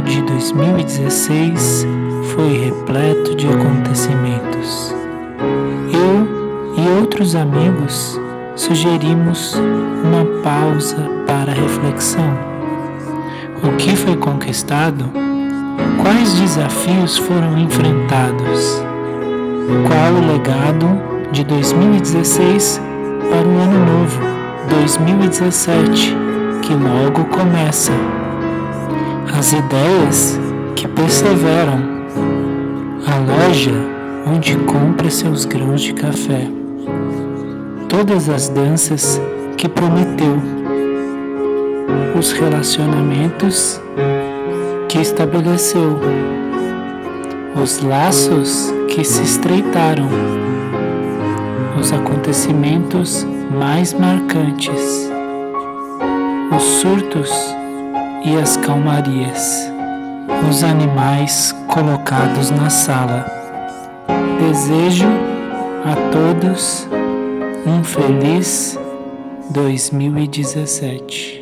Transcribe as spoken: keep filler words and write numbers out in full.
ano de dois mil e dezesseis foi repleto de acontecimentos. Eu e outros amigos sugerimos uma pausa para reflexão. O que foi conquistado? Quais desafios foram enfrentados? Qual o legado de dois mil e dezesseis para o ano novo, dois mil e dezessete, que logo começa? As ideias que perseveram, a loja onde compra seus grãos de café, todas as danças que prometeu, os relacionamentos que estabeleceu, os laços que se estreitaram, os acontecimentos mais marcantes, os surtos e as calmarias, os animais colocados na sala. Desejo a todos um feliz dois mil e dezessete.